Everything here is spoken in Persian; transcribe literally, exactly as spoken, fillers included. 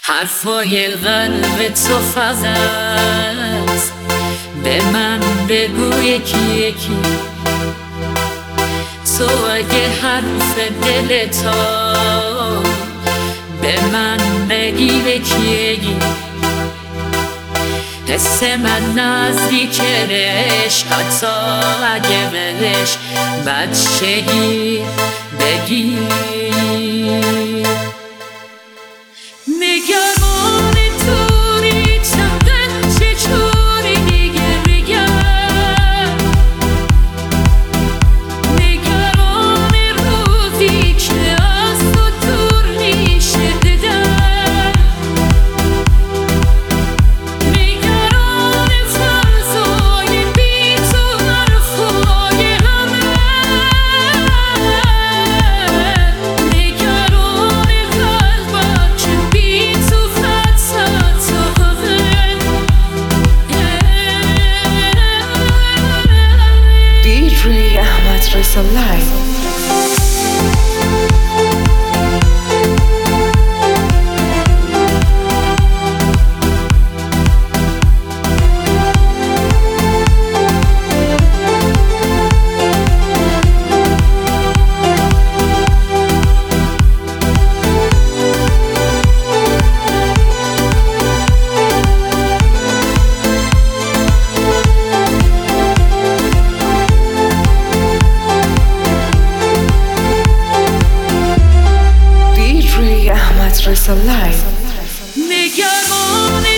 حرفای قلب تو فقط به من بگو یکی یکی. تو اگه حرف دل تو به من بگی یکی یکی. حس من نزدیک عشق، حتی اگه بهش بچگی بگی. نگران توری چندن چطوری دیگه بگم. نگران روزی که از تو دور میشه دیدم. نگران فرضای بی تو حرفای همه. نگران قلبم که بی تو دی جی احمد رضا لایو. دی جی احمد رضا لایو. نگران